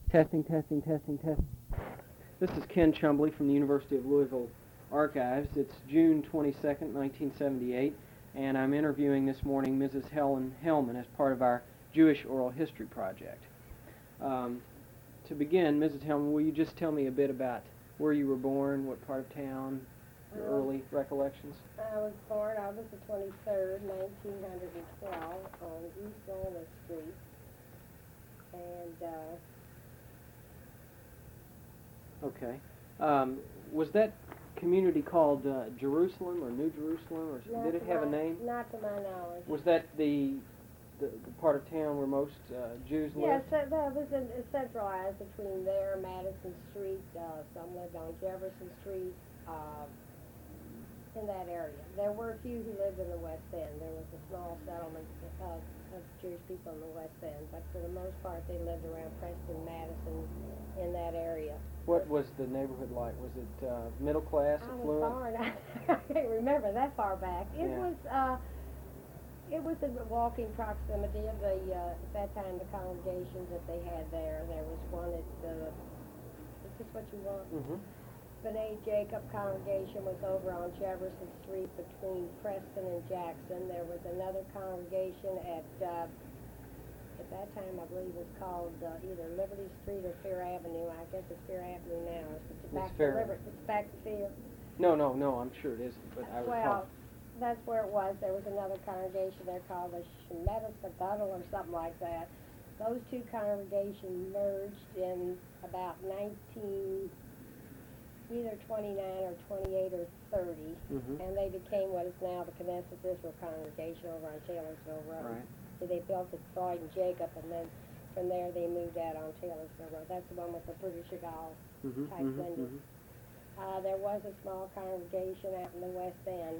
Testing, testing, testing, testing. This is Ken Chumbley from the University of Louisville Archives. It's June 22nd, 1978, and I'm interviewing this morning Mrs. Helen Hellman as part of our Jewish Oral History Project. To begin, Mrs. Hellman, will you just tell me a bit about where you were born, what part of town, your early recollections? I was born August the 23rd, 1912, on East Walnut Street, and Okay. Was that community called Jerusalem or New Jerusalem, or did it have a name? Not to my knowledge. Was that the part of town where most Jews lived? Yes, that was centralized between there, Madison Street, some lived on Jefferson Street, in that area. There were a few who lived in the West End. There was a small settlement of Jewish people in the West End, but for the most part they lived around Preston, Madison, in that area. What was the neighborhood like? Was it middle class, affluent? I can't remember that far back. It was in walking proximity of the, at that time, the congregations that they had there. There was one at, is this what you want? Mm-hmm. B'nai Jacob congregation was over on Jefferson Street between Preston and Jackson. There was another congregation at that time I believe it was called either Liberty Street or Fair Avenue. I guess it's Fair Avenue now. It's back to Liberty. It's back to Fair. No, I'm sure it isn't, but I recall. Well, that's where it was. There was another congregation there called the Shemitah Sagadol or something like that. Those two congregations merged in about either 29 or 28 or 30, and they became what is now the Knesset Israel congregation over on Taylorsville Road. Right. So they built at Floyd and Jacob, and then from there they moved out on Taylorsville Road. That's the one with the British Chagall type windows. There was a small congregation out in the West End.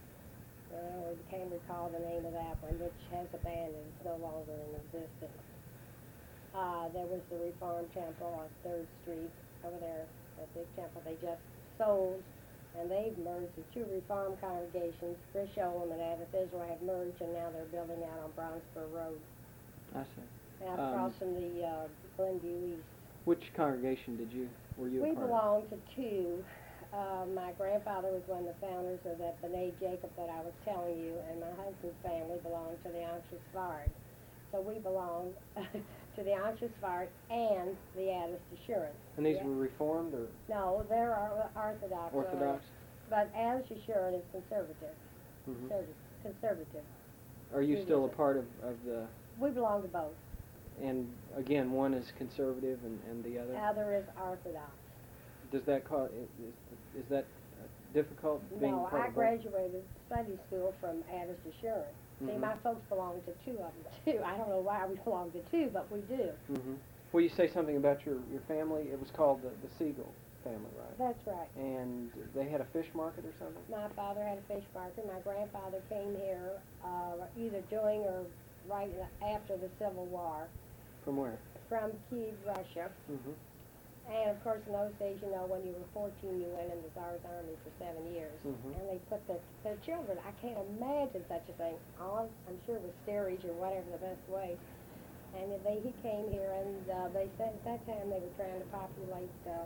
I can't recall the name of that one, which has abandoned. It's no longer in existence. There was the Reformed Temple on 3rd Street over there, that big temple they just sold, and they've merged. The two Reformed congregations, Grisholm and Abbott Israel, have merged, and now they're building out on Brownsboro Road. I see. Out across from the Glenview East. Which congregation were you a part of? We belonged to two. My grandfather was one of the founders of that B'nai Jacob that I was telling you, and my husband's family belonged to the Anshas Sfard. So we belonged to the Anshas Sfard and the Addis Assurance. And these were Reformed or? No, they're Orthodox. Orthodox? But Addis Assurance is conservative. Conservative. Are you still a part of the? We belong to both. And again, one is conservative and the other? The other is Orthodox. Does that cause, is that difficult being No, part I of both? graduated study school from Addis Assurance. See, my folks belong to two of them, too. I don't know why we belong to two, but we do. Well, you say something about your family. It was called the Siegel family, right? That's right. And they had a fish market or something? My father had a fish market. My grandfather came here either during or right after the Civil War. From where? From Kiev, Russia. And, of course, in those days, you know, when you were 14, you went in the Tsar's army for 7 years. And they put their children, I can't imagine such a thing, on, I'm sure it was steerage or whatever the best way. And he came here, and they said at that time they were trying to populate the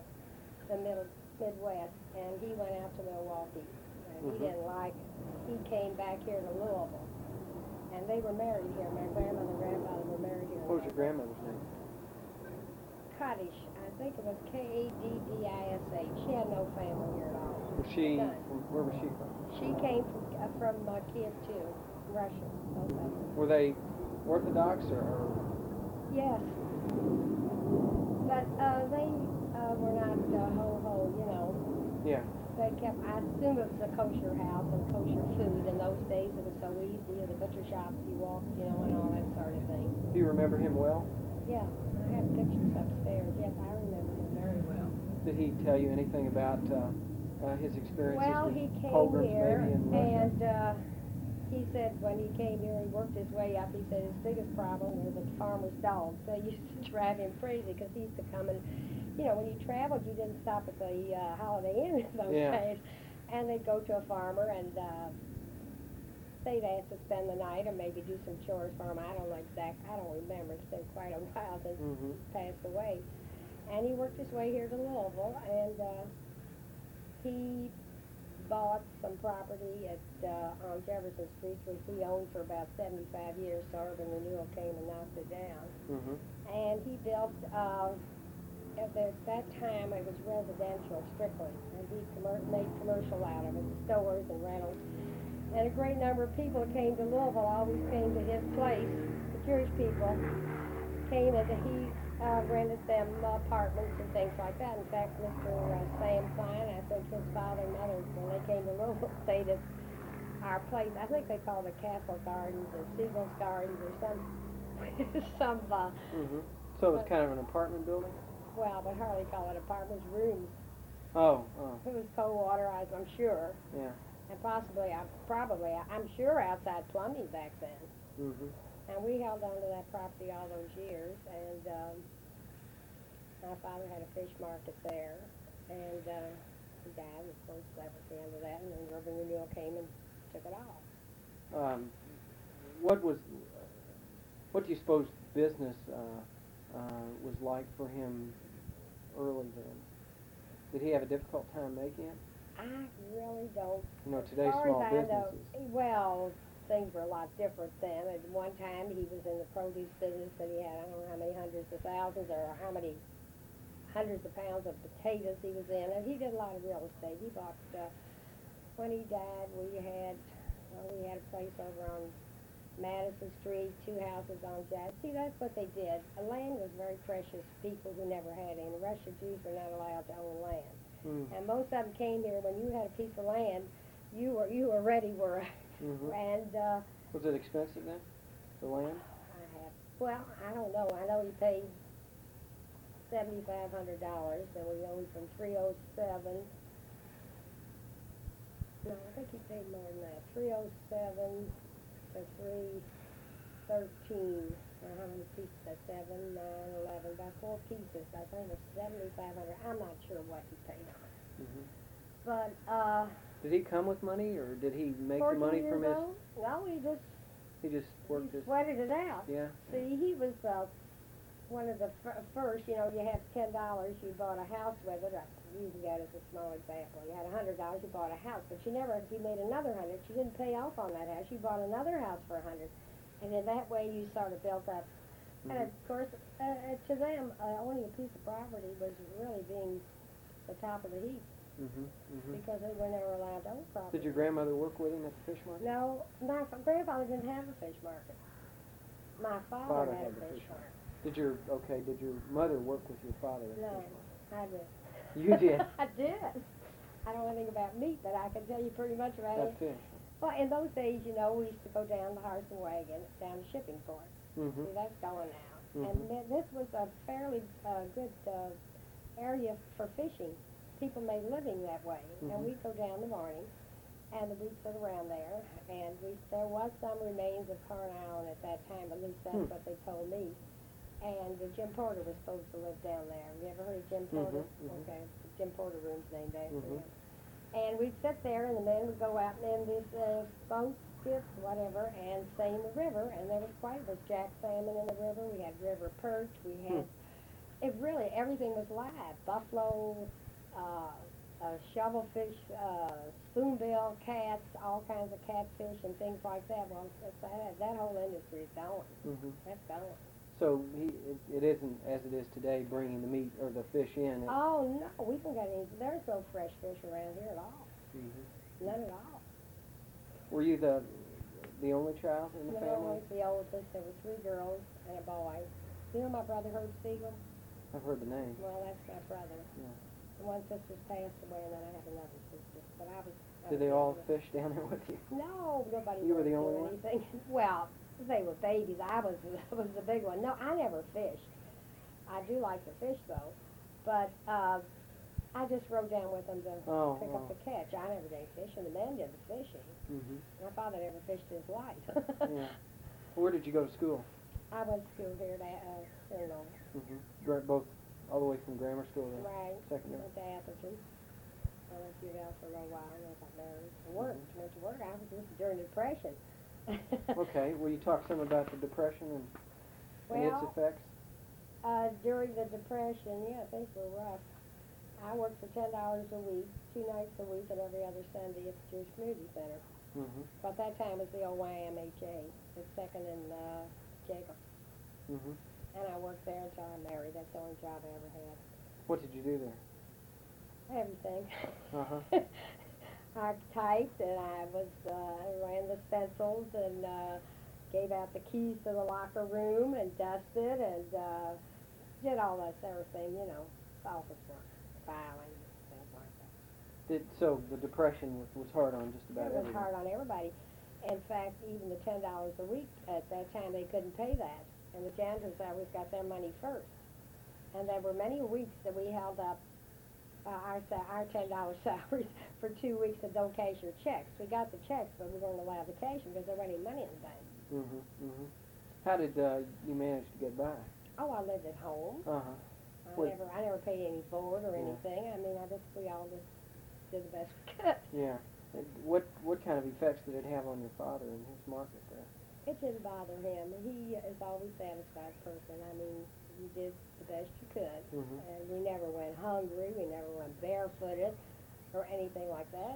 Midwest. And he went out to Milwaukee. And he didn't like it. He came back here to Louisville. And they were married here. My grandmother and grandfather were married here. What was your grandmother's name? Kaddish. I think it was Kaddisah. She had no family here at all. Was she, where was she from? She came from Kiev too, Russia, both of them. Were they Orthodox or? Yes. But they were not ho-ho, you know. Yeah. They kept, I assume it was a kosher house and kosher food. In those days it was so easy, the butcher shops you walked, you know, and all that sort of thing. Do you remember him well? Yeah, I have pictures upstairs. Yes, I remember him very well. Did he tell you anything about his experiences Well, with he came pilgrims here, maybe in Russia? and he said when he came here, he worked his way up. He said his biggest problem was the farmer's dogs. They used to drive him crazy because he used to come and, you know, when you traveled, you didn't stop at the Holiday Inn in those days. And they'd go to a farmer, and they'd ask to spend the night or maybe do some chores for him. I don't remember. It's been quite a while since he passed away. And he worked his way here to Louisville, and he bought some property on Jefferson Street, which he owned for about 75 years, so Urban Renewal came and knocked it down. And he built, at that time, it was residential strictly, and he made commercial out of it, stores and rentals. And a great number of people came to Louisville, always came to his place. The Jewish people came and he rented them apartments and things like that. In fact, Mr. Sam Klein, I think his father and mother, when they came to Louisville, stayed at our place. I think they called it Castle Gardens or Siegel's Gardens or some So it was kind of an apartment building? Well, but hardly call it apartments, rooms. Oh. It was co-waterized, I'm sure. Yeah. And possibly, I'm sure outside plumbing back then. And we held on to that property all those years, and my father had a fish market there, and he died, of course, that was the end of that, and then Urban Renewal came and took it off. What do you suppose business was like for him early then? Did he have a difficult time making it? I really don't. You know, today's small businesses. Well, things were a lot different then. At one time, he was in the produce business, and he had, I don't know how many hundreds of thousands or how many hundreds of pounds of potatoes he was in, and he did a lot of real estate. He bought, when he died, we had a place over on Madison Street, 2 houses on Jazz. See, that's what they did. Land was very precious to people who never had any. The Russian Jews were not allowed to own land. And most of them came here when you had a piece of land, you were ready, and was it expensive then, the land? I don't know. I know he paid $7,500, and we owned from 307. No, I think he paid more than that. 307 to 313. How many pieces? That's 7, 9, 11. About 4 pieces. I think it was $7,500. I'm not sure what he paid on it. But did he come with money, or did he make the money from his? No, he just worked his. sweated it out. Yeah. See, he was one of the first. You know, you had $10. You bought a house with it. I'm using that as a small example. You had $100. You bought a house, but you made another 100. You didn't pay off on that house. You bought another house for 100. And in that way, you sort of built up. And of course, to them, owning a piece of property was really being the top of the heap. Because they were never allowed to own property. Did your grandmother work with him at the fish market? No, my grandfather didn't have a fish market. My father had a fish market. Did your mother work with your father at the fish market? I did. You did? I did. I don't know anything about meat, but I can tell you pretty much about it. Fish. Well, in those days, we used to go down the horse and wagon, down to shipping port. See, that's gone now. And this was a fairly good area for fishing. People made a living that way. And we'd go down in the morning, and we'd sit around there, and there was some remains of Carn Island at that time, at least that's what they told me. And Jim Porter was supposed to live down there. Have you ever heard of Jim Porter? Okay, Jim Porter room's named after him. And we'd sit there, and the men would go out in this boat, skiffs, whatever, and seine the river. And there was jack salmon in the river. We had river perch. We had, everything was live. Buffalo, shovelfish, spoonbill cats, all kinds of catfish and things like that. Well, that whole industry is gone. That's gone. So it isn't, as it is today, bringing the meat or the fish in. Oh, no, we don't got any. There's no fresh fish around here at all. None at all. Were you the only child in the family? No, I was the oldest. There were 3 girls and a boy. You know my brother Herb Siegel? I've heard the name. Well, that's my brother. Yeah. One sister's passed away, and then I have another sister. But I was Did they all fish down there with you? No, nobody. You were the only one? Anything. Well, they were babies. I was the big one. No, I never fished. I do like to fish though, but I just rode down with them to pick up the catch. I never did fishing. The men did the fishing. My father never fished in his life. Yeah. Where did you go to school? I went to school here at Both all the way from grammar school to secondary. Went to Atherton. I went to UL for a little while, and I got married. I went to work. This was during the Depression. Okay, will you talk some about the Depression and its Well, effects? during the Depression, yeah, things were rough. I worked for $10 a week, 2 nights a week, and every other Sunday at the Jewish Community Center. Mm-hmm. But that time it was the old YMHA, the second in Jacob. Mm-hmm. And I worked there until I married. That's the only job I ever had. What did you do there? Everything. Uh-huh. I typed and I ran the stencils and gave out the keys to the locker room and dusted and did all that sort of thing, office work, filing, stuff like that. So the Depression was hard on just about It was everyone. hard on everybody. In fact, even the $10 a week at that time, they couldn't pay that. And the janitors always got their money first. And there were many weeks that we held up our $10 salaries for 2 weeks and don't cash your checks. We got the checks, but we weren't allowed to cash them because there wasn't any money in the bank. Mm-hmm. Mm-hmm. How did you manage to get by? Oh, I lived at home. Uh-huh. I never paid any board or Yeah. anything. I mean, we all just did the best we could. Yeah. And what kind of effects did it have on your father and his market there? It didn't bother him. He is always a satisfied person. I mean, you did the best you could. Mm-hmm. And we never went hungry. We never went barefooted or anything like that.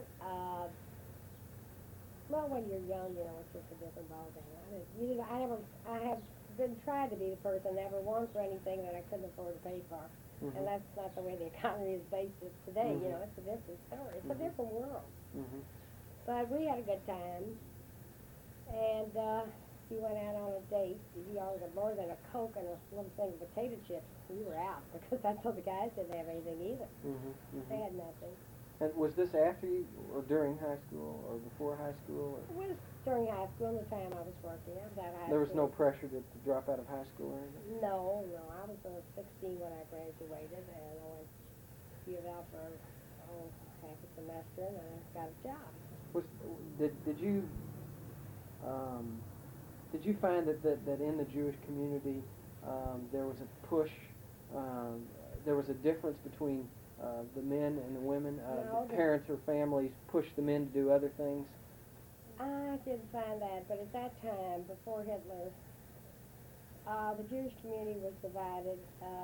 Well, when you're young, it's just a different ballgame. I have been trying to be the person, never one for anything that I couldn't afford to pay for. Mm-hmm. And that's not the way the economy is based today. Mm-hmm. It's a different story. It's Mm-hmm. a different world. Mm-hmm. But we had a good time. And he went out on a date. He ordered more than a Coke and a little thing of potato chips. We were out because that's all the guys didn't have anything either. Mm-hmm. Mm-hmm. They had nothing. And was this after you, or during high school, or before high school? Or? It was during high school and the time I was working. I was out of high There was school. no pressure to drop out of high school or anything? No. I was 16 when I graduated, and I went to U of L for half a semester, and then I got a job. Did you find that in the Jewish community there was a push, there was a difference between the men and the women? No, the parents or families pushed the men to do other things? I didn't find that, but at that time, before Hitler, the Jewish community was divided,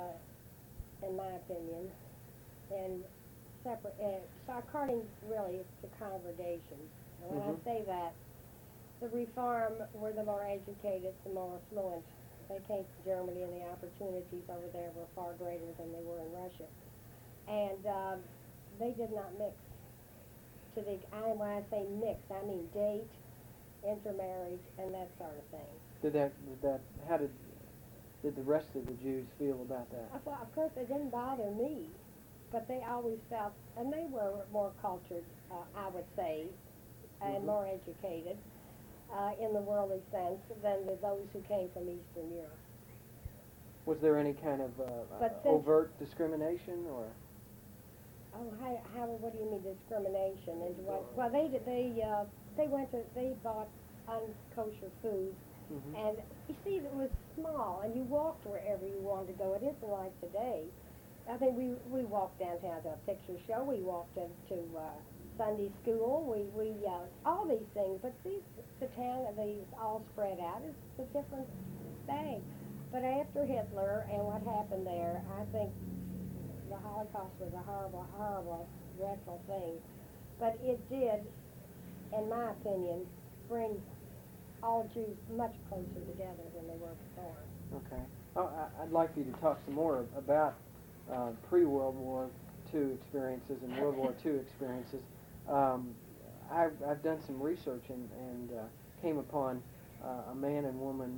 in my opinion, in separate, so according really to congregations. And when I say that, the Reform were the more educated, the more affluent. They came to Germany, and the opportunities over there were far greater than they were in Russia. And they did not mix. When I say mix, I mean date, intermarriage, and that sort of thing. How did the rest of the Jews feel about that? Well, of course, it didn't bother me, but they always felt, and they were more cultured, I would say, and more educated in the worldly sense than those who came from Eastern Europe. Was there any kind of But overt discrimination, or? Oh, what do you mean discrimination? Into what? Well, they bought unkosher food, and you see, it was small, and you walked wherever you wanted to go. It isn't like today. I think we walked downtown to a picture show. We walked to Sunday school. We all these things, but the town, these all spread out. It's a different thing. But after Hitler and what happened there, I think the Holocaust was a horrible, horrible, dreadful thing. But it did, in my opinion, bring all Jews much closer together than they were before. Okay. I'd like for you to talk some more about pre-World War II experiences and World War II experiences. I've done some research and came upon a man and woman,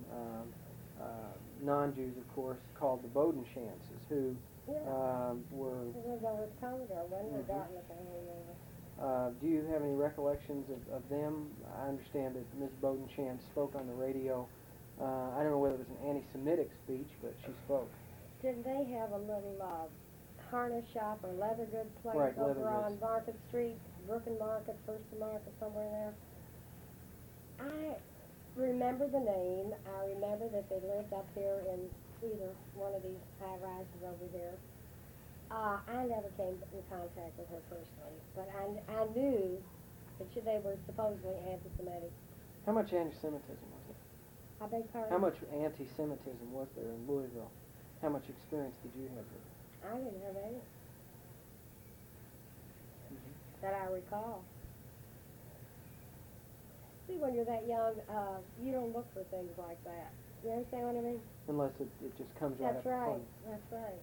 non-Jews of course, called the Bodenschantzes, who were... It was over at Commodore, wasn't it? Dartmouth, I remember. Do you have any recollections of them? I understand that Ms. Bodenschantz spoke on the radio. I don't know whether it was an anti-Semitic speech, but she spoke. Didn't they have a little harness shop or leather goods place Right, leather over on goods. Market Street, Brooklyn Market, First Market, somewhere there? I remember the name. I remember that they lived up here in either one of these high rises over here. I never came in contact with her personally, but I knew that they were supposedly anti-Semitic. How much anti-Semitism was there? I beg pardon? How much anti-Semitism was there in Louisville? How much experience did you have with it? I didn't have any that I recall. See, when you're that young, you don't look for things like that. You understand what I mean? Unless it just comes right That's up right. front. That's right.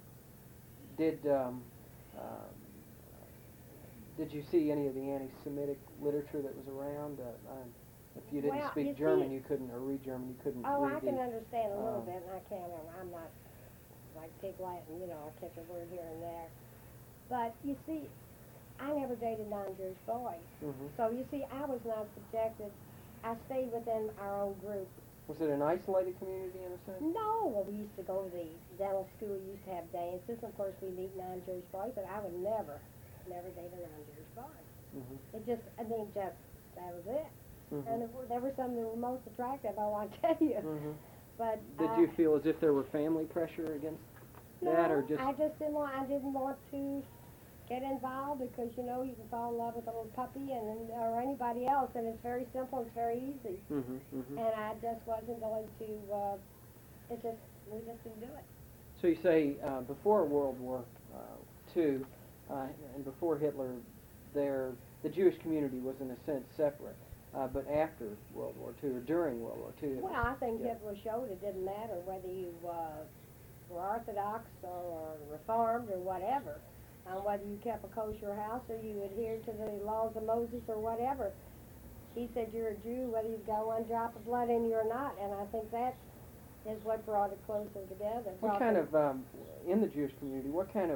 Did you see any of the anti-Semitic literature that was around? If you didn't Well, speak you German, see- you couldn't, or read German, you couldn't Oh, read I can the, understand a little um, bit, and I can't. I'm not like pig Latin, you know. I'll catch a word here and there. But you see, I never dated non-Jewish boys, so you see, I was not subjected. I stayed within our own group. Was it an isolated community in a sense? No, well, we used to go to the dental school. We used to have dances. Of course, we meet non-Jewish boys, but I would never date a non-Jewish boy. It just, I mean, just that was it. And there were some that were most attractive, I want to tell you. But did you feel as if there were family pressure against that, or just? I just didn't want. I didn't want to get involved because you know you can fall in love with a little puppy or anybody else, and it's very simple. It's very easy. And I just wasn't going to. We just didn't do it. So you say before World War II and before Hitler, the Jewish community was in a sense separate. But after World War II or during World War II? Well, I think Hitler showed it didn't matter whether you were Orthodox or Reformed or whatever, whether you kept a kosher house or you adhered to the laws of Moses or whatever. He said you're a Jew whether you've got one drop of blood in you or not, and I think that is what brought it closer together. What kind of, in the Jewish community, what kind of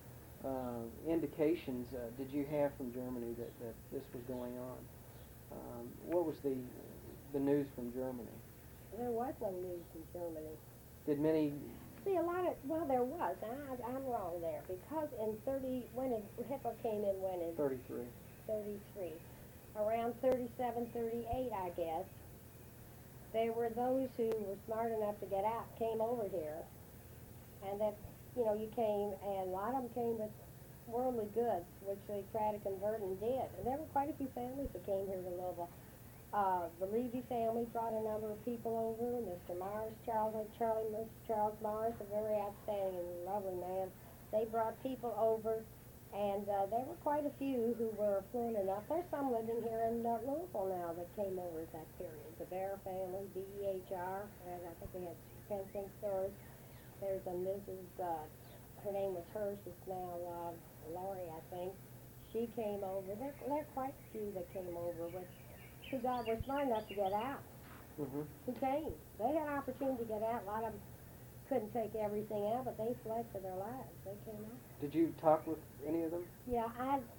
indications did you have from Germany that this was going on? What was the news from Germany? There was no news from Germany. Did many? See, well, there was, and I'm wrong there, because when Hitler came in, 33. 33, around 37, 38, I guess, there were those who were smart enough to get out, came over here, and that, you came, and a lot of them came with worldly goods, which they tried to convert and did. And there were quite a few families that came here to Louisville. The Levy family brought a number of people over. Mr. Mars, Mr. Charles Mars, a very outstanding and lovely man. They brought people over, and there were quite a few who were affluent enough. There's some living here in Louisville now that came over at that period. The Bear family, BEHR, and I think they had fencing stores. There's a Mrs. Her name was Hirsch. It's now Laurie, I think. She came over. There are quite a few that came over, who were smart enough to get out. Who came. They had an opportunity to get out. A lot of them couldn't take everything out, but they fled for their lives. They came out. Did you talk with any of them? Yeah,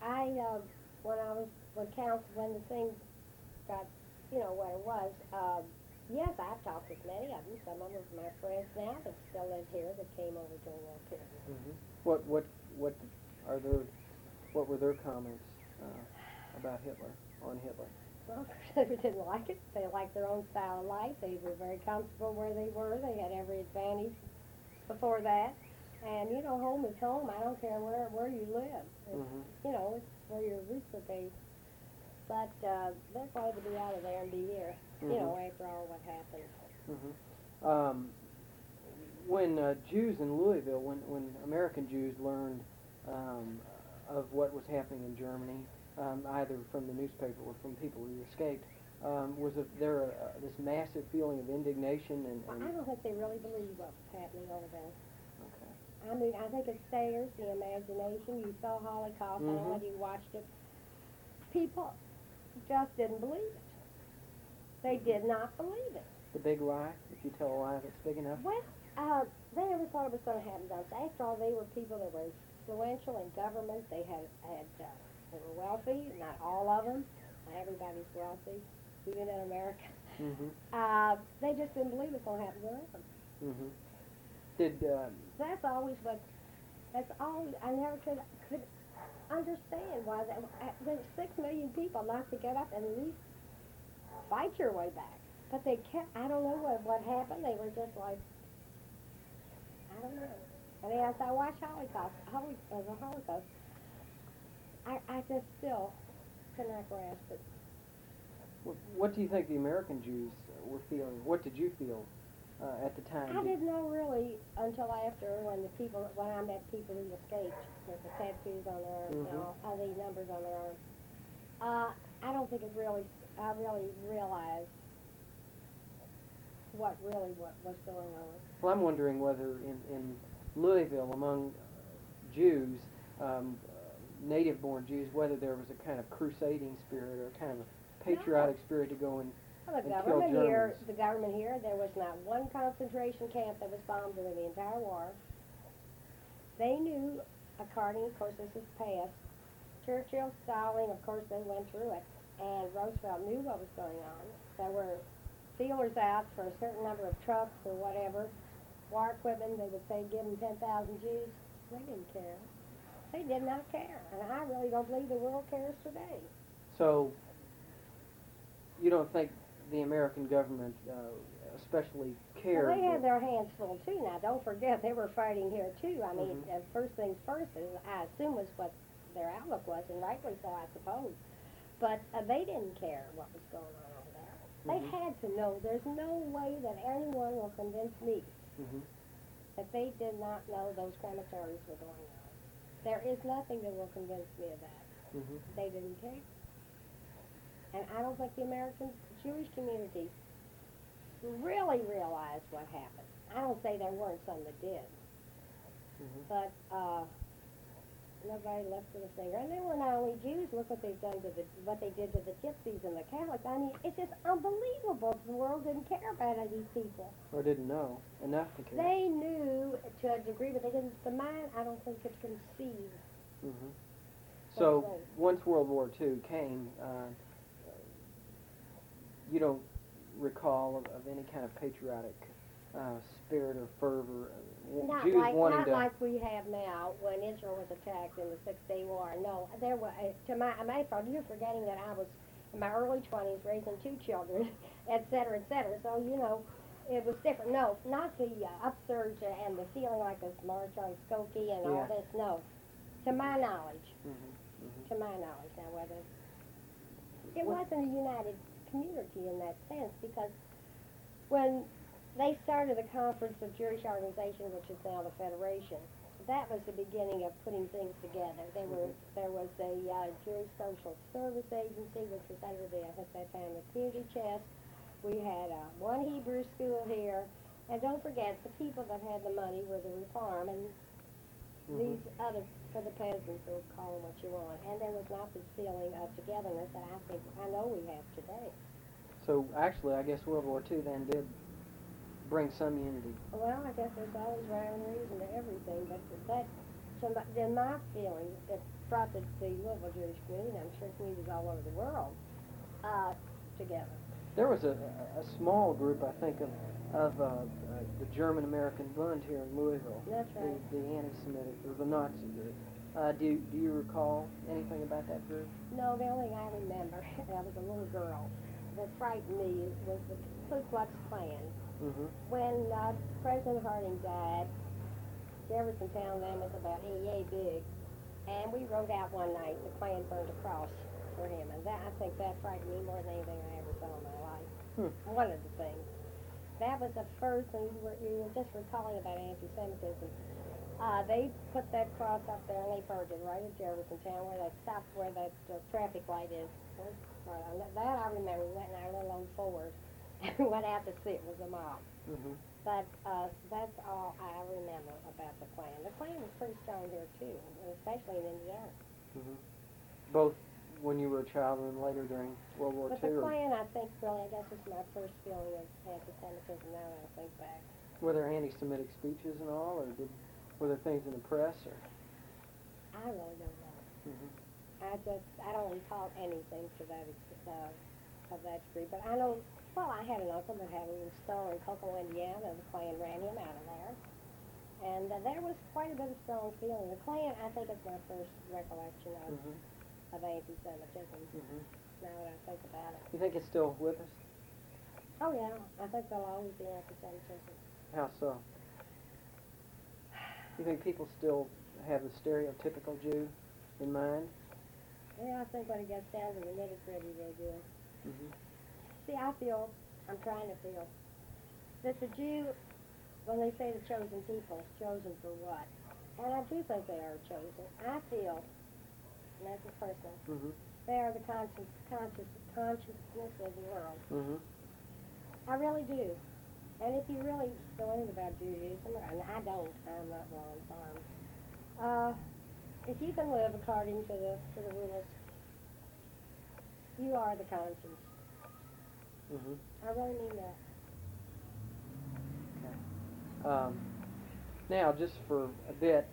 when the thing got, what it was, yes, I've talked with many of them. Some of them are my friends now that still live here that came over during that period. What were their comments about Hitler, on Hitler? Well, they didn't like it. They liked their own style of life. They were very comfortable where they were. They had every advantage before that. And, home is home. I don't care where you live. It's where your roots are based. But they're glad to be out of there and be here, after all what happened. When Jews in Louisville, when American Jews learned of what was happening in Germany, either from the newspaper or from people who escaped, was there this massive feeling of indignation? I don't think they really believed what was happening over there. Okay. I mean, I think it stares the imagination. You saw Holocaust, I don't know whether you watched it. People just didn't believe it. They did not believe it. The big lie, if you tell a lie that's big enough? Well, they never thought it was going to happen to us. After all, they were people that were influential in government. They they were wealthy, not all of them. Not everybody's wealthy, even in America. They just didn't believe it was going to happen to them. That's always I never could understand why there's 6 million people not to get up and at least fight your way back. But they kept, I don't know what happened. They were just like, I don't know. And as I watch Holocaust, I just still cannot grasp it. What do you think the American Jews were feeling? What did you feel at the time? I didn't know really until after when I met people who escaped with the tattoos on their arms, Mm-hmm. all these numbers on their arms. I don't think I really realized what was going on. Well, I'm wondering whether in Louisville, among Jews, native-born Jews, whether there was a kind of crusading spirit or kind of a patriotic spirit to go and Well, and kill Germans. the government here, there was not one concentration camp that was bombed during the entire war. They knew, according, of course, this is past. Churchill, Stalin, of course, they went through it, and Roosevelt knew what was going on. There were feelers out for a certain number of trucks or whatever, war equipment. They would say, give them 10,000 Jews. They didn't care. They did not care, and I really don't believe the world cares today. So, you don't think the American government especially cared? Well, they had their hands full too. Now, don't forget they were fighting here too. I mean, Mhm. first things first, I assume was what their outlook was, and rightly so, I suppose. But they didn't care what was going on over there. Mhm. They had to know. There's no way that anyone will convince me Mm-hmm. that they did not know those crematories were going on. There is nothing that will convince me of that. Mm-hmm. They didn't care. And I don't think the American Jewish community really realized what happened. I don't say there weren't some that did, Mm-hmm. but nobody lifted a finger. And they were not only Jews. Look what they've done to what they did to the Gypsies and the Catholics. I mean, it's just unbelievable. The world didn't care about these people. Or didn't know enough to care. They knew to a degree, but they didn't. The mind, I don't think, could conceive. Mm-hmm. So right. once World War II came, you don't recall of any kind of patriotic spirit or fervor. Jews wanting Not to. like we have now when Israel was attacked in the Six-Day War. No, there was. To my fault, you're forgetting that I was in my early 20s raising 2 children, et cetera, et cetera. So you know, it was different. No, not the upsurge and the feeling like this march on Skokie and all Yeah. this. No, to my knowledge. Mm-hmm. Mm-hmm. To my knowledge, now whether it wasn't a united community in that sense, because when they started the Conference of Jewish Organization, which is now the Federation, that was the beginning of putting things together. There was a Jewish Social Service Agency, which was under at that time the Community Chest. We had one Hebrew school here, and don't forget the people that had the money were the Reform and these other for the peasants, or call them what you want. And there was not this feeling of togetherness that I know we have today. So actually, I guess World War II then did bring some unity. Well, I guess there's always rhyme and reason to everything, but in my feeling, it brought the Louisville Jewish community, and I'm sure communities all over the world, together. There was a small group, I think, of the German-American Bund here in Louisville. That's right. The anti-Semitic, or the Nazi group. Do you recall anything about that group? No, the only thing I remember, I was a little girl, that frightened me was the Ku Klux Klan. Mm-hmm. When President Harding died, Jeffersontown then was about yay big, and we rode out one night. The Klan burned a cross for him, and I think that frightened me more than anything I ever saw in my life. One of the things. That was the first, and you were just recalling about anti-Semitism. They put that cross up there, and they burned it right at Jeffersontown, where they stopped where that traffic light is. That I remember. We went in our little old Ford. We went out to see it. Was a mob. Mm-hmm. But that's all I remember about the Klan. The Klan was pretty strong here too, especially in Indiana. Mm-hmm. Both when you were a child and later during World War But II. the Klan, I think, really, I guess it's my first feeling of anti-Semitism now that I think back. Were there anti-Semitic speeches and all, or were there things in the press? Or? I really don't know. Mm-hmm. I don't recall anything to that of that degree. But I know. Well, I had an uncle that had a little store in Cocoa, Indiana, and the Klan ran him out of there. And there was quite a bit of strong feeling. The Klan, I think, is my first recollection of anti-Semitism, now that I think about it. You think it's still with us? Oh, yeah. I think there'll always be anti-Semitism. How so? You think people still have the stereotypical Jew in mind? Yeah, I think when it gets down to the nitty-gritty, they do. Mm-hmm. See, I feel, I'm trying to feel, that the Jew, when they say the chosen people, chosen for what? And I do think they are chosen. I feel, and that's a personal, they are the consciousness of the world. I really do. And if you really know anything about Judaism, and I don't, I'm not wrong, farm. If you can live according to the rules, you are the conscience. I really mean that. Okay. Now, just for a bit,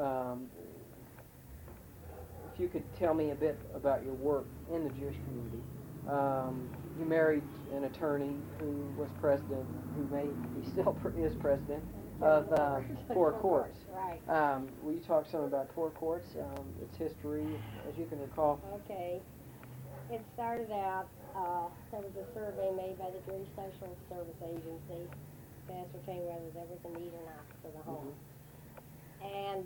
if you could tell me a bit about your work in the Jewish community. You married an attorney who was president, who he still is president of Four Courts. Right. Will you talk some about Four Courts, its history, as you can recall? Okay. It started out, there was a survey made by the Jewish Social Service Agency to ascertain whether there was a need or not for the home. And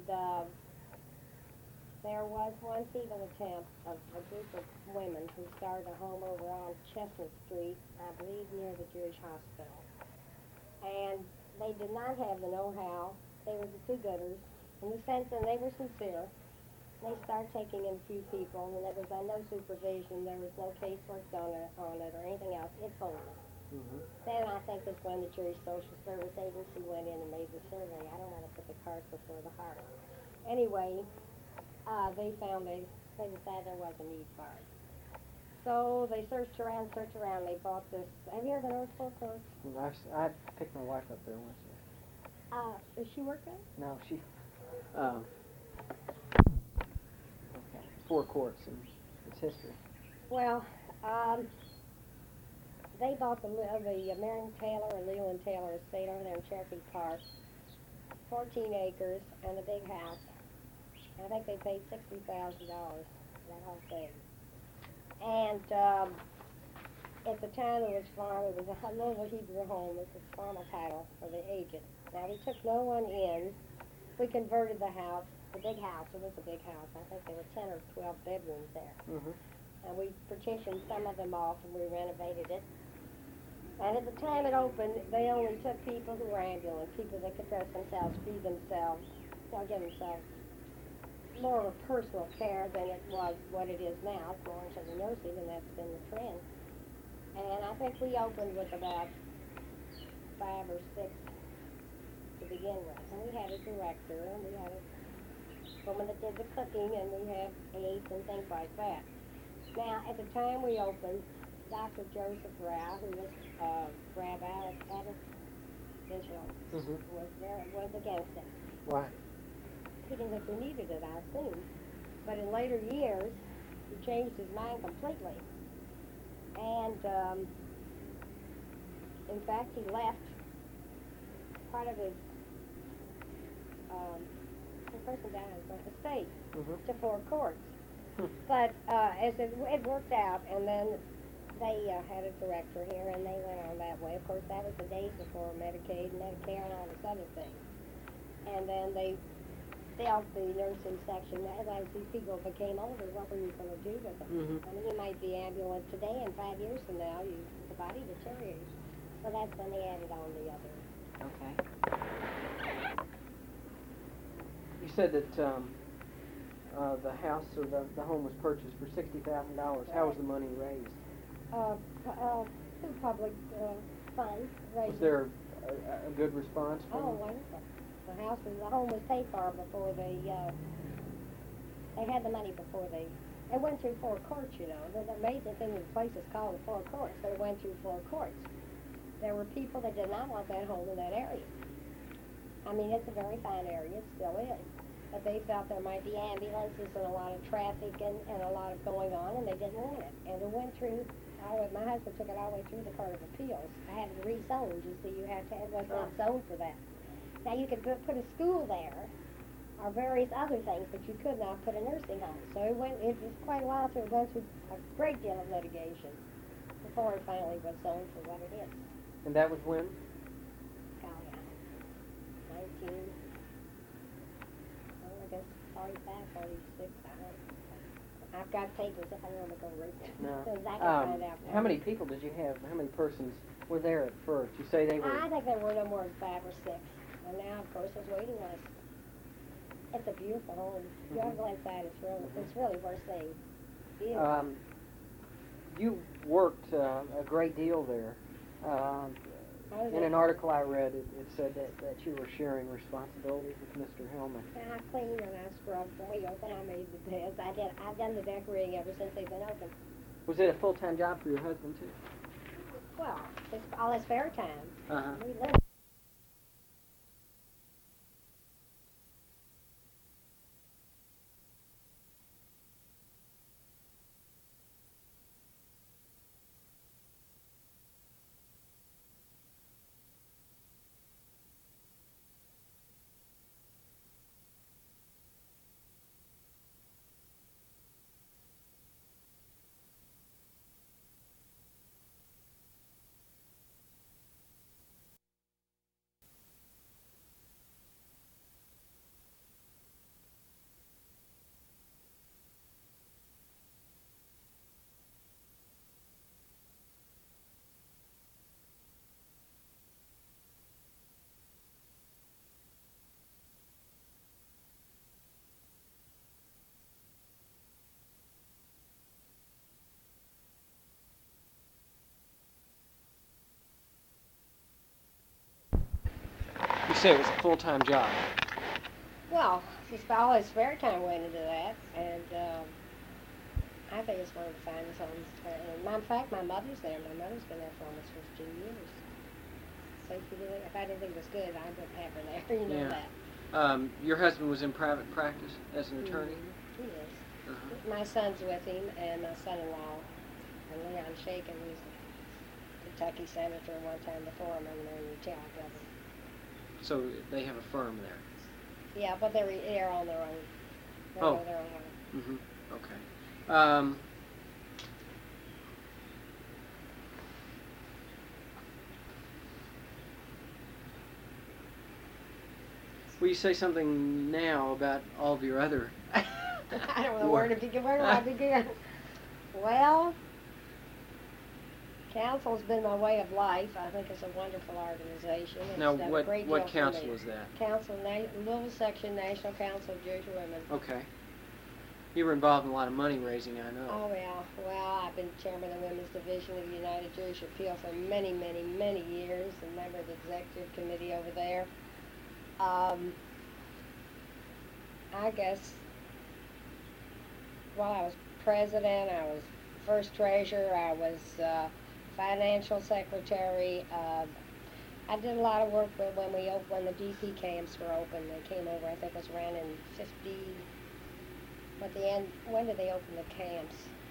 there was one feeble attempt of a group of women who started a home over on Chestnut Street, I believe near the Jewish hospital. And they did not have the know-how. They were the two-gooders, in the sense that they were sincere. They started taking in a few people, and there was no supervision. There was no casework on it or anything else. It folded. Then I think that's when the Jewish Social Service Agency went in and made the survey. I don't want to put the cart before the horse. Anyway, they found they decided there was a need for it. So they searched around. They bought this. Have you ever heard of Four Courts? I picked my wife up there once. Does she work there? No, she. Okay. Four Courts and its history. Well, they bought the Marion Taylor and Leland Taylor estate over there in Cherokee Park, 14 acres and a big house. I think they paid $60,000 for that whole thing. And at the time it was farm. It was a little Hebrew home. It was a formal title for the agent. Now we took no one in. We converted the house, the big house. It was a big house. I think there were 10 or 12 bedrooms there. And we partitioned some of them off and we renovated it. And at the time it opened, they only took people who were ambulant, people that could dress themselves, feed themselves, give themselves more of a personal care than it was what it is now. It's more into the nursing, and that's been the trend. And I think we opened with about 5 or 6 to begin with. And we had a director, and we had a woman that did the cooking, and we had aides and things like that. Now, at the time we opened, Dr. Joseph Rao, who was rabbi at Israel, was against it. Why? He didn't think we needed it, I assume. But in later years, he changed his mind completely. And, in fact, he left part of his, the person died, estate to Four Courts. But as it worked out, and then they had a director here, and they went on that way. Of course, that was the days before Medicaid and Medicare and all this other things. And then they felt the nursing section. As these people became older, what were you going to do with them? I mean, you might be ambulant today, and 5 years from now, the body deteriorates. So that's when they added on the other. Okay. You said that the house or the home was purchased for $60,000. Right. How was the money raised? Through public funds. Was there a good response from Oh, wonderful. The home was paid for before they had the money before they went through Four Courts, you know. The amazing thing is the place is called the Four Courts. They went through Four Courts. There were people that did not want that home in that area. I mean, it's a very fine area. It still is. But they felt there might be ambulances and a lot of traffic and a lot of going on, and they didn't want it. And it went through, my husband took it all the way through the Court of Appeals. I had it rezoned. You see, it was not zoned for that. Now, you could put a school there or various other things, but you could not put a nursing home. So it was quite a while, so it went through a great deal of litigation before it finally was zoned for what it is. And that was when? Golly, 19, I guess 45, 46, I don't know. I've got papers if I want to go read them. No. So I can find out. How many people did you have? How many persons were there at first? You say they were... I think there were no more than 5 or 6. And now, of course, there's waiting lists. It's a beautiful home. You ought to go inside. It's really worth seeing. Beautiful. You worked a great deal there. In an article I read, it said that you were sharing responsibilities with Mr. Hellman. And I cleaned and I scrubbed when we opened. I made the beds. I've done the decorating ever since they've been open. Was it a full-time job for your husband, too? Well, it's all his spare time. Uh-huh. We live. You say it was a full-time job. Well, just all his spare time went into that, and I think it's one of the finest homes. In fact, my mother's there. My mother's been there for almost 15 years. So if I didn't think it was good, I wouldn't have her there. You know that. Your husband was in private practice as an attorney? He is. Uh-huh. My son's with him, and my son-in-law, and Leon Shakin, who's a Kentucky senator one time before him, and they're retired governor. So they have a firm there? Yeah, but they're on their own. They're Oh. on their own. Mm-hmm. Okay. Will you say something now about all of your other... I don't know where to begin. Where do I begin? Well, council's been my way of life. I think it's a wonderful organization. It's Now, done a great deal what for council me. is that? Louisville Section National Council of Jewish Women. Okay. You were involved in a lot of money raising, I know. Oh, yeah. Well, I've been chairman of the Women's Division of the United Jewish Appeal for many, many, many years, and member of the executive committee over there. I guess while I was president, I was first treasurer, I was financial secretary. I did a lot of work when the DP camps were open. They came over, I think it was around in 50. At the end, when did they open the camps?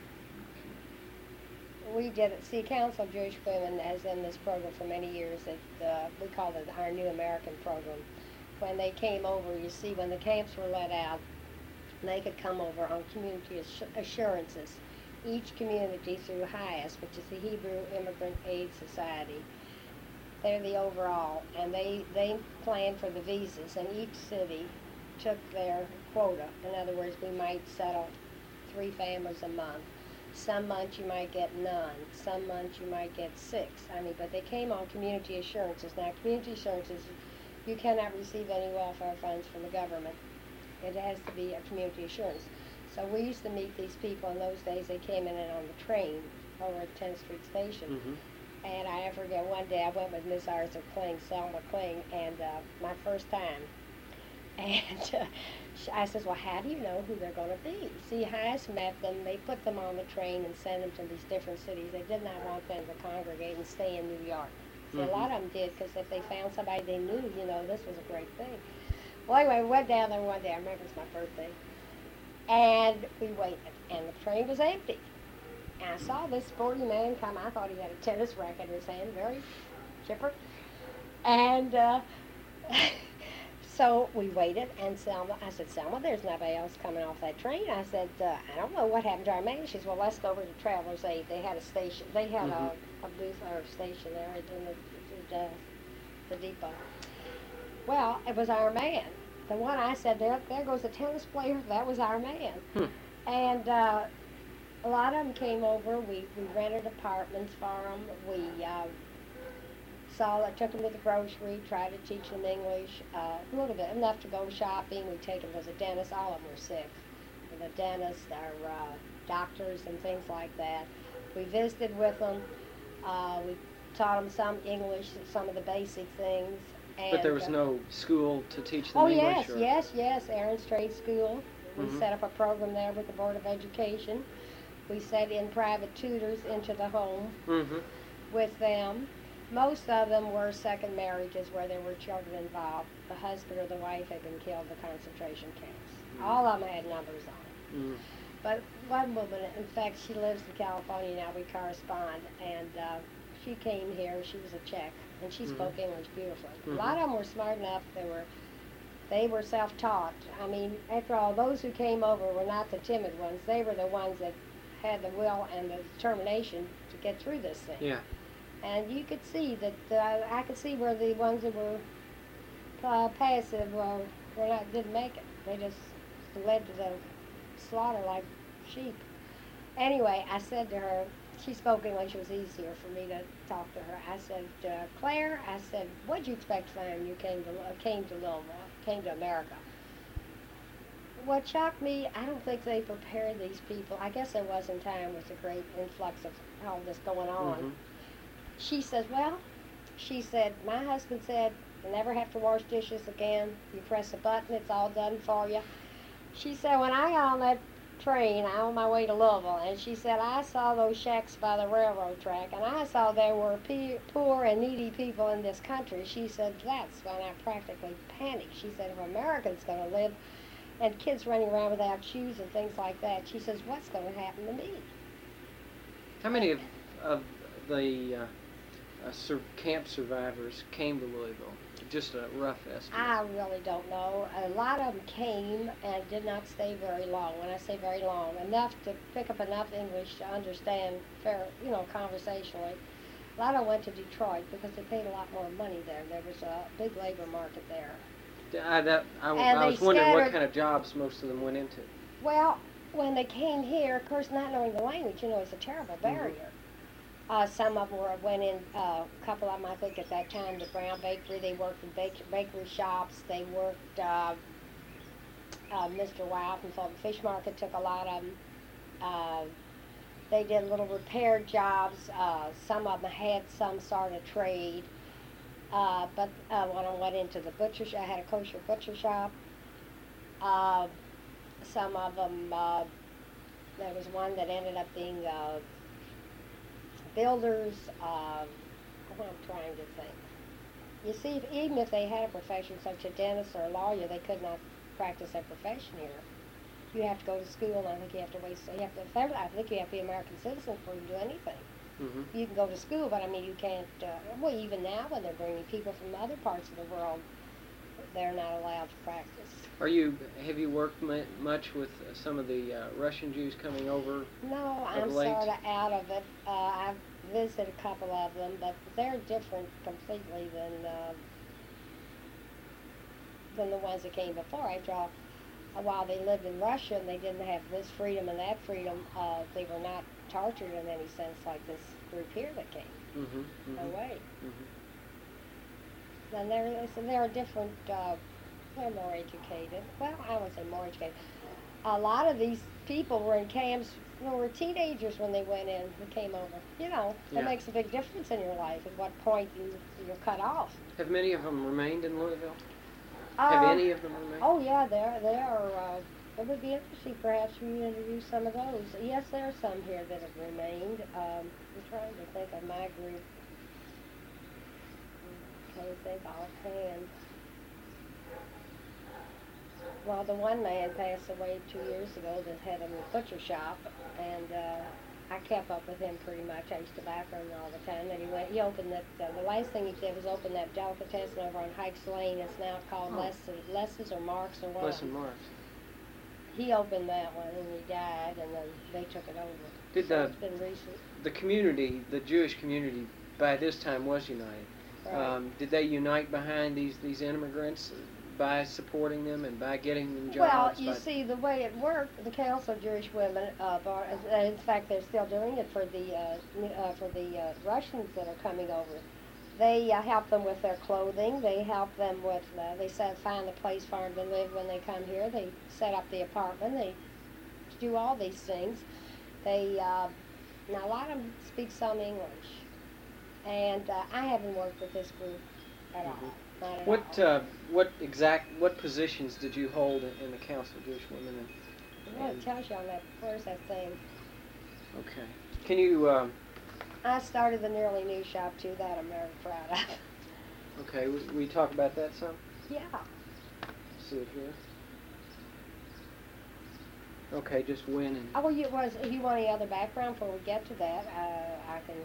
We did it. See, Council of Jewish Women has done this program for many years. We called it our New American Program. When they came over, you see, when the camps were let out, they could come over on community assurances. Each community through HIAS, which is the Hebrew Immigrant Aid Society, they're the overall, and they planned for the visas, and each city took their quota. In other words, we might settle 3 families a month. Some months you might get none. Some months you might get 6. But they came on community assurances. Now, community assurances, you cannot receive any welfare funds from the government. It has to be a community assurance. So we used to meet these people. In those days, they came in on the train over at 10th Street Station. Mm-hmm. And I forget, one day I went with Miss Arthur Kling, Selma Kling, and my first time. And I says, well, how do you know who they're going to be? See, HIAS met them. They put them on the train and sent them to these different cities. They did not want them to congregate and stay in New York. See, a lot of them did, because if they found somebody they knew, this was a great thing. Well, anyway, we went down there one day. I remember it was my birthday. And we waited, and the train was empty. And I saw this sporty man come. I thought he had a tennis racket in his hand, very chipper. And so we waited, and I said, Selma, there's nobody else coming off that train. I said, I don't know what happened to our man. She said, well, let's go over to Travelers Aid. They had a station. They had a booth or a station there in the depot. Well, it was our man. The one I said, there goes the tennis player. That was our man. And a lot of them came over. We rented apartments for them. We took them to the grocery, tried to teach them English, a little bit, enough to go shopping. We take them to the dentist. All of them were sick. The dentist, our doctors, and things like that. We visited with them. We taught them some English, some of the basic things. And, but there was no school to teach them oh, English? yes, Aaron's Trade School. We set up a program there with the Board of Education. We sent in private tutors into the home with them. Most of them were second marriages where there were children involved. The husband or the wife had been killed in concentration camps. All of them had numbers on it. But one woman, in fact, she lives in California now. We correspond, and she came here. She was a Czech, and she spoke English beautifully. A lot of them were smart enough. They were self-taught. I mean, after all, those who came over were not the timid ones. They were the ones that had the will and the determination to get through this thing. Yeah. And you could see that I could see where the ones that were passive didn't make it. They just led to the slaughter like sheep. Anyway, I said to her, she spoke English. It was easier for me to talk to her. I said, Claire, I said, what did you expect to find when you came to Louisville, came to America? What shocked me, I don't think they prepared these people. I guess there was in time with the great influx of all this going on. She says, my husband said, you'll never have to wash dishes again. You press a button, it's all done for you. She said, when I got on that train, I on my way to Louisville, and she said, I saw those shacks by the railroad track, and I saw there were poor and needy people in this country. She said, that's when I practically panicked. She said, if Americans going to live, and kids running around without shoes and things like that, she says, what's going to happen to me? How many of the camp survivors came to Louisville? Just a rough estimate. I really don't know. A lot of them came and did not stay very long. When I say very long, enough to pick up enough English to understand conversationally. A lot of them went to Detroit because they paid a lot more money there. There was a big labor market there. I was wondering what kind of jobs most of them went into. Well, when they came here, of course, not knowing the language, it's a terrible barrier. Some of them went in, a couple of them, I think, at that time, the Brown Bakery. They worked in bakery shops. They worked, Mr. Wow from Fulton Fish Market took a lot of them. They did little repair jobs. Some of them had some sort of trade. But when I went into the butcher shop, I had a kosher butcher shop. Some of them, there was one that ended up being builders. I'm trying to think. You see, even if they had a profession such as a dentist or a lawyer, they could not practice their profession here. You have to go to school, and I think you have to I think you have to be an American citizen before you can do anything. You can go to school, but I mean, you can't. Even now, when they're bringing people from other parts of the world, they're not allowed to practice. Have you worked much with some of the Russian Jews coming over? No, I'm sort of out of it. I've visited a couple of them, but they're different completely than the ones that came before. After all, while they lived in Russia and they didn't have this freedom and that freedom, they were not tortured in any sense like this group here that came. No way. And they're different. They're more educated. Well, I won't say more educated. A lot of these people were in camps. Were teenagers when they went in and came over. That makes a big difference in your life. At what point you're cut off. Have many of them remained in Louisville? Have any of them remained? Oh yeah, they are. It would be interesting, perhaps, for you to introduce some of those. Yes, there are some here that have remained. I'm trying to think of my group. I'm trying to think offhand. Well, the one man passed away 2 years ago that had a butcher shop, and I kept up with him pretty much. I used to back him all the time. And he opened that. The last thing he did was open that delicatessen over on Hikes Lane. It's now called Les's or Mark's or one. Les and Mark's. He opened that one and he died, and then they took it over. It's been recent. The community, the Jewish community, by this time was united. Right. Did they unite behind these immigrants? by supporting them and by getting them Well, jobs? you see, the way it worked, the Council of Jewish Women, in fact, they're still doing it for the Russians that are coming over. They help them with their clothing. They help them with, find a place for them to live when they come here. They set up the apartment. They do all these things. Now a lot of them speak some English. And I haven't worked with this group at all. Not at all. What positions did you hold in the Council of Jewish Women? Well, it tells you on that first, that thing. Okay. Can you? I started the Nearly New Shop too. That I'm very proud of. Okay. We talk about that some. Yeah. See it here. Okay, just when and. Oh, well, you want any other background before we get to that? I can.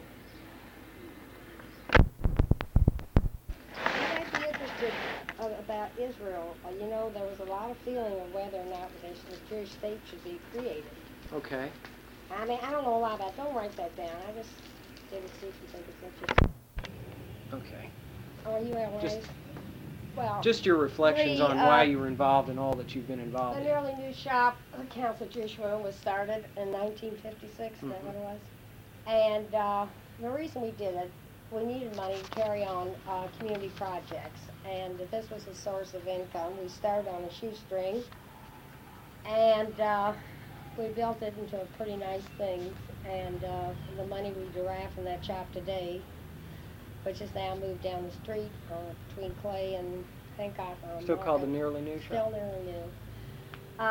You might be interested about Israel. You know, there was a lot of feeling of whether or not the Jewish state should be created. Okay. I mean, I don't know a lot about it. Don't write that down. I just did it see if you think it's interesting. Okay. Oh, are you away? Well, just your reflections on why you were involved in all that you've been involved in. The Nearly New Shop, the Council of Jewish Women, was started in 1956, is that what it was? And the reason we did it, we needed money to carry on community projects. And this was a source of income. We started on a shoestring. And we built it into a pretty nice thing. And the money we derive from that shop today, which is now moved down the street between Clay and Hancock. Still called the Nearly New Shop? Still Nearly New.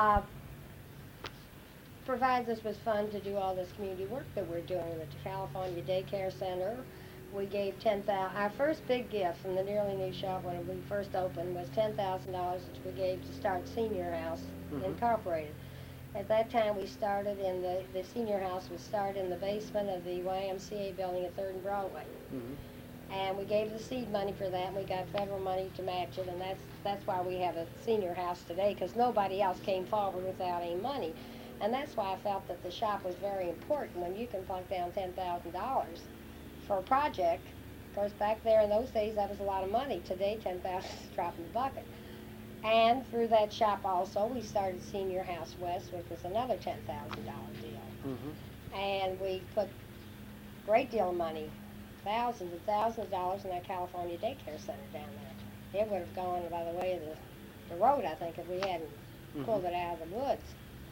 Provides us with funds to do all this community work that we're doing at the California Daycare Center. We gave our first big gift from the Nearly New Shop when we first opened was $10,000, which we gave to start Senior House Incorporated. At that time, we started in the Senior House was started in the basement of the YMCA building at 3rd and Broadway. And we gave the seed money for that, and we got federal money to match it, and that's why we have a senior house today, because nobody else came forward without any money. And that's why I felt that the shop was very important. When you can plunk down $10,000 for a project, of course, back there in those days, that was a lot of money. Today, $10,000 is a drop in the bucket. And through that shop also, we started Senior House West, which was another $10,000 deal. And we put a great deal of money, thousands and thousands of dollars in that California Daycare Center down there. It would have gone by the way of the road, I think, if we hadn't pulled it out of the woods.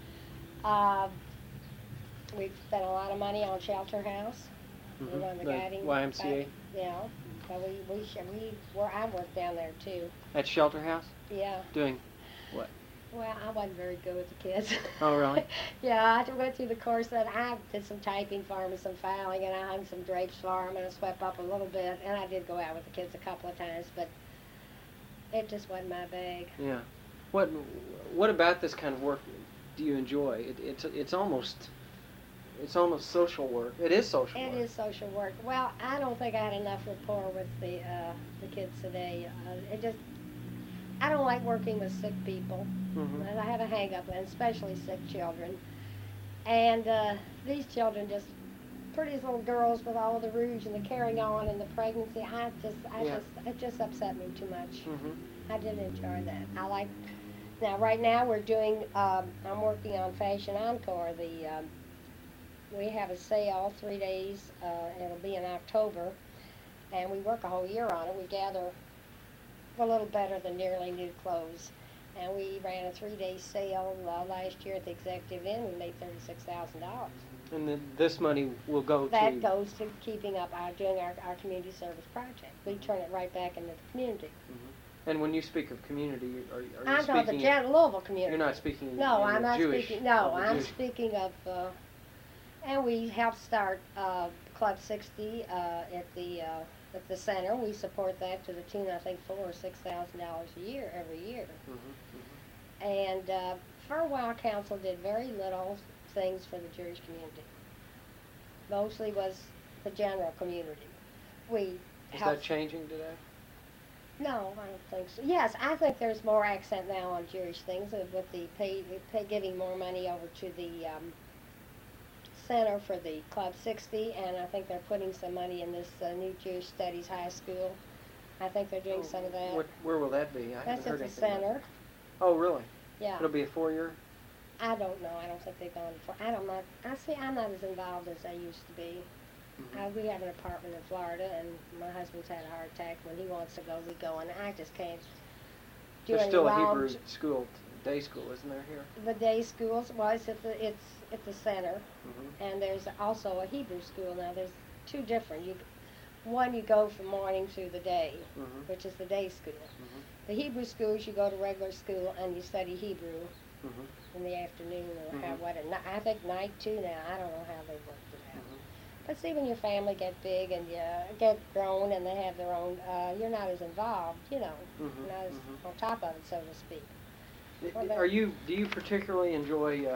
We've spent a lot of money on Shelter House. You know, the guiding YMCA? Yeah. But I worked down there too. At Shelter House? Yeah. Doing what? Well, I wasn't very good with the kids. Oh, really? Yeah, I went through the course and I did some typing for them and some filing, and I hung some drapes for them, and I swept up a little bit, and I did go out with the kids a couple of times, but it just wasn't my bag. Yeah. What about this kind of work do you enjoy? It's almost social work. It is social work. It is social work. Well, I don't think I had enough rapport with the kids today. I don't like working with sick people. And I have a hang-up, and especially sick children. And these children, just pretty little girls with all the rouge and the carrying on and the pregnancy, it just upset me too much. I didn't enjoy that. Now right now we're doing, I'm working on Fashion Encore. We have a sale 3 days, it'll be in October, and we work a whole year on it. We gather a little better than Nearly New clothes. And we ran a 3-day sale last year at the Executive Inn. We made $36,000. And this money will go to? That goes to keeping up doing our community service project. We turn it right back into the community. And when you speak of community, are you I'm speaking talking the Louisville community. You're not speaking No, in I'm not Jewish, speaking. No, I'm Jewish. speaking of. And we helped start Club 60 at the center. We support that to the tune, I think, $4,000 or $6,000 a year every year. And for a while, council did very little things for the Jewish community. Mostly was the general community. Is that changing today? No, I don't think so. Yes, I think there's more accent now on Jewish things with the giving more money over to the center for the Club 60, and I think they're putting some money in this new Jewish Studies High School. I think they're doing some of that. Where will that be? I That's haven't heard at the anything about center. it. Oh, really? Yeah. It'll be a 4-year? I don't know. I don't think they've gone for. I don't know. I see. I'm not as involved as I used to be. Mm-hmm. We have an apartment in Florida, and my husband's had a heart attack. When he wants to go, we go, and I just can't do There's any still a wrong. Hebrew school, day school, isn't there here? The day schools was at the center, Mm-hmm. and there's also a Hebrew school now. There's two different. One you go from morning to the day, Mm-hmm. which is the day school. Mm-hmm. The Hebrew schools you go to regular school and you study Hebrew Mm-hmm. in the afternoon or Mhm. I think night too now. I don't know how they worked it out. Mm-hmm. But see, when your family get big and you get grown and they have their own, you're not as involved, you know, Mhm, not as mhm. on top of it, so to speak. Do you particularly enjoy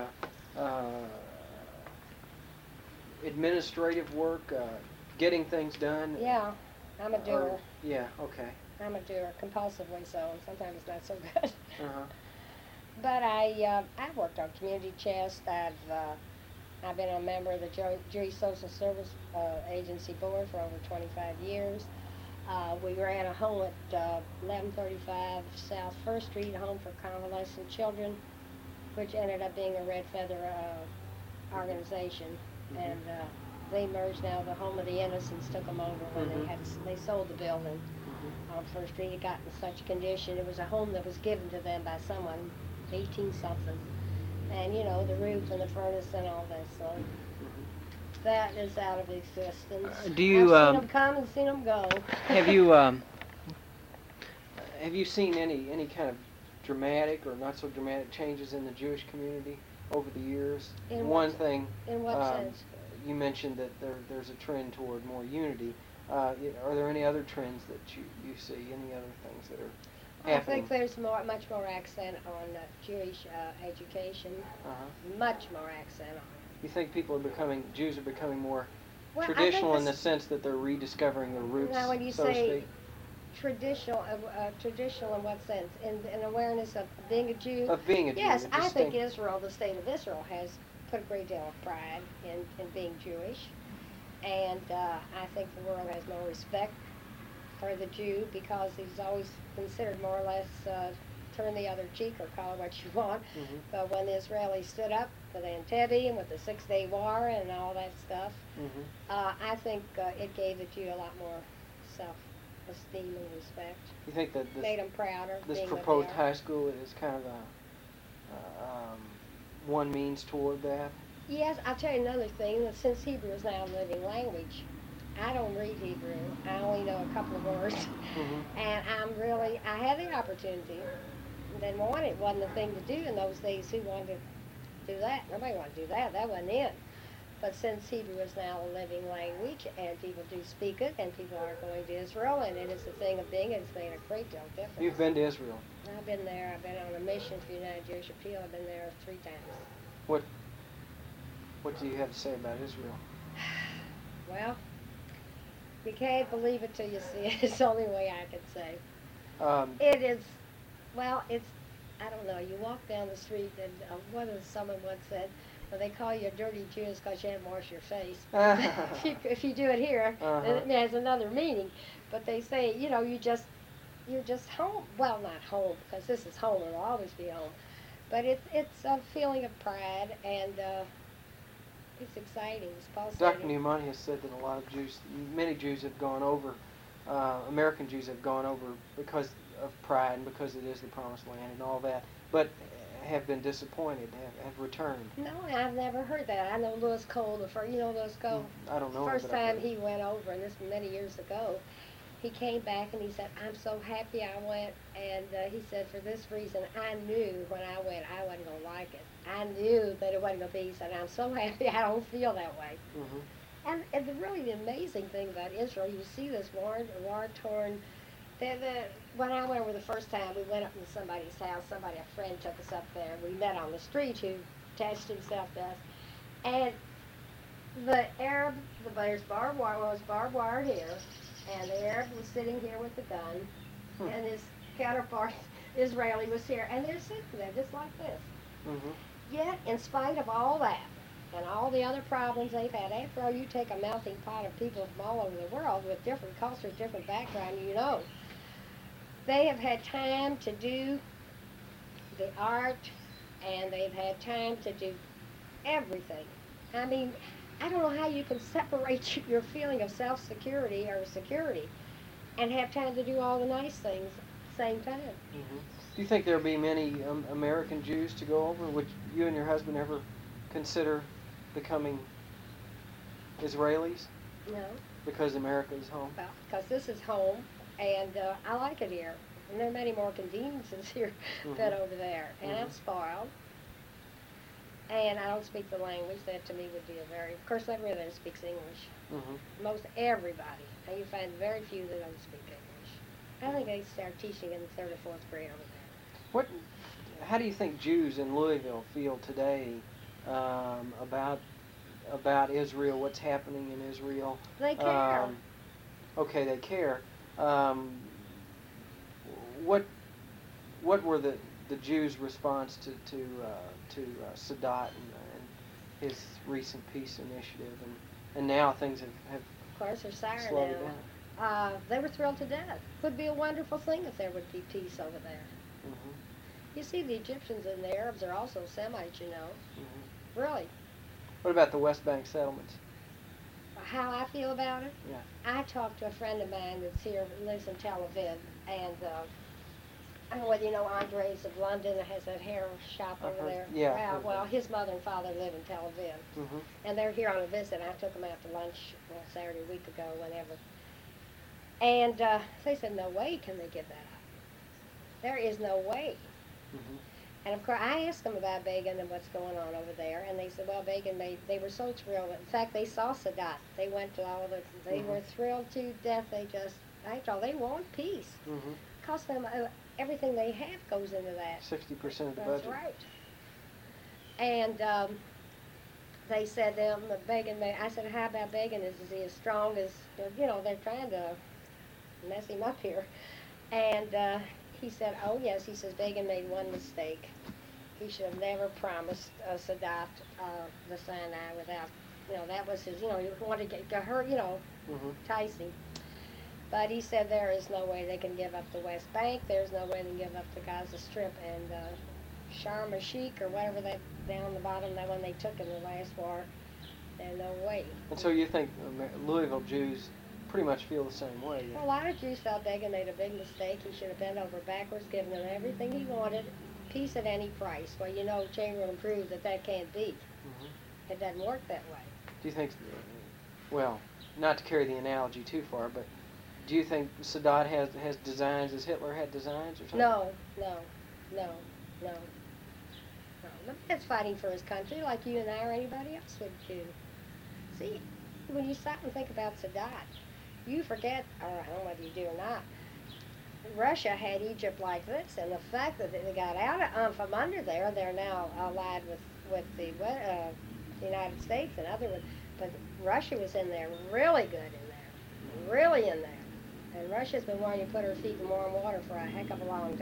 administrative work, getting things done? Yeah, I'm a doer. Yeah, okay. I'm a doer, compulsively so, and sometimes it's not so good. Uh-huh. But I've worked on community chest. I've been a member of the Jewish Social Service Agency Board for over 25 years. We ran a home at 1135 South First Street, a home for convalescent children, which ended up being a Red Feather organization. Mhm. And they merged now. The Home of the Innocents took them over when Mhm. they sold the building on First Street. It got in such condition. It was a home that was given to them by someone, 18-something. And, you know, the roof and the furnace and all that, so that is out of existence. Do you, I've seen them come and seen them go. Have you seen any kind of dramatic or not so dramatic changes in the Jewish community over the years? In One what- thing, In what sense? you mentioned that there's a trend toward more unity. Are there any other trends that you see? Any other things that are I happening? think there's much more accent on Jewish education, Uh-huh. much more accent on it. You think Jews are becoming more Well, I think traditional in the this- sense that they're rediscovering their roots, Now, when you so to say speak? traditional in what sense? In awareness of being a Jew? Of being a Jew. Yes, a I think distinct- Israel, the state of Israel, has put a great deal of pride in being Jewish. And I think the world has more respect for the Jew because he's always considered more or less turn the other cheek or call it what you want. Mhm. But when the Israelis stood up with Entebbe and with the 6-Day War and all that stuff, Mhm. I think it gave the Jew a lot more self-esteem and respect. You think that Made them prouder. this being what proposed they are. high school is kind of one means toward that? Yes, I'll tell you another thing. That since Hebrew is now a living language, I don't read Hebrew. I only know a couple of words. Mhm. And I had the opportunity. Didn't want it. Wasn't the thing to do in those days. Who wanted to do that? Nobody wanted to do that. That wasn't it. But since Hebrew is now a living language and people do speak it and people are going to Israel and it is a thing of being, it's made a great deal of difference. You've been to Israel. I've been there. I've been on a mission for United Jewish Appeal. I've been there 3 times. What do you have to say about Israel? Well, you can't believe it till you see it. It's the only way I can say. It is, well, it's, I don't know. You walk down the street and someone once said, well, they call you a dirty Jew because you haven't washed your face. if you do it here, then it has another meaning. But they say, you know, you're just home. Well, not home, because this is home. It'll always be home. But it's a feeling of pride, and it's exciting. It's Dr. pulsating. Neumani has said that many Jews have gone over, American Jews have gone over because of pride and because it is the promised land and all that, but have been disappointed, have returned. No, I've never heard that. I know Louis Cole, you know Louis Cole? I don't know him, First but I've time heard. he went over, and this was many years ago, he came back and he said, I'm so happy I went, and he said, for this reason, I knew when I went I wasn't going to like it. I knew that it wasn't going to be. He said, I'm so happy I don't feel that way. Mhm. And the amazing thing about Israel, you see this war-torn, when I went over the first time, we went up to somebody's house, a friend took us up there, we met on the street who attached himself to us, and the Arab, there's barbed wire here, and the Arab was sitting here with a gun, and his counterpart, Israeli, was here, and they're sitting there just like this. Mhm. Yet, in spite of all that, and all the other problems they've had, after all, you take a melting pot of people from all over the world with different cultures, different background, you know. they have had time to do the art, and they've had time to do everything. I mean, I don't know how you can separate your feeling of self-security or security and have time to do all the nice things at the same time. Mm-hmm. Do you think there'll be many American Jews to go over? Would you and your husband ever consider becoming Israelis No, because America is home? well, because this is home, and I like it here. And there are many more conveniences here than over there. And I'm spoiled. And I don't speak the language. That to me would be a very... Of course, everybody there speaks English. Most everybody. And you find very few that don't speak English. I think they start teaching in the 3rd or 4th grade over there. How do you think Jews in Louisville feel today about Israel? What's happening in Israel? They care. Okay, they care. What were the Jews' response to Sadat and his recent peace initiative, and now things have Of course, they're sour slowed now. down? They were thrilled to death. Would be a wonderful thing if there would be peace over there. You see, the Egyptians and the Arabs are also Semites, you know. Really. What about the West Bank settlements? How I feel about it? Yeah. I talked to a friend of mine that's here, lives in Tel Aviv, and I don't know whether you know Andres of London that has that hair shop over there. Yeah. Well, his mother and father live in Tel Aviv, and they're here on a visit. I took them out to lunch Saturday a week ago, whenever. And they said, no way can they give that up. There is no way. And of course, I asked them about Begin and what's going on over there, and they said, well, Begin they were so thrilled. In fact, they saw Sadat. They went to all of it. They were thrilled to death. They want peace. Cost them everything they have goes into that. 60% of the budget. That's right. And they said, Begin, I said, how about Begin? Is he as strong as, they're trying to mess him up here. And he said, oh, yes. He says, Begin made one mistake. He should have never promised Sadat the Sinai without, that was his, he wanted to get her, enticing. But he said there is no way they can give up the West Bank. There's no way they can give up the Gaza Strip and Sharm el-Sheikh or whatever that down the bottom, that one they took in the last war. There's no way. And so you think Louisville Jews pretty much feel the same way? Well, a lot of Jews felt Begin made a big mistake. He should have bent over backwards, given them everything he wanted, peace at any price. Well, Chamberlain proved that can't be. It doesn't work that way. Do you think, well, not to carry the analogy too far, but do you think Sadat has designs as Hitler had designs or something? No. The man's fighting for his country like you and I or anybody else would do. See, when you stop and think about Sadat, you forget, or I don't know whether you do or not, Russia had Egypt like this, and the fact that they got out from under there, they're now allied with the United States and other ones, but Russia was in there really good in there, really in there. And Russia's been wanting to put her feet in warm water for a heck of a long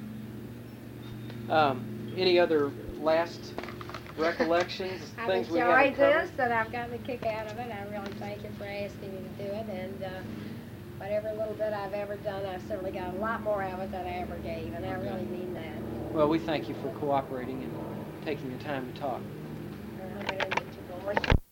time. Any other last recollections, things we haven't I've enjoyed covered? this, and I've gotten a kick out of it. I really thank you for asking me to do it, and whatever little bit I've ever done, I've certainly got a lot more of it than I ever gave, and I really mean that. Well, we thank you for cooperating and taking the time to talk.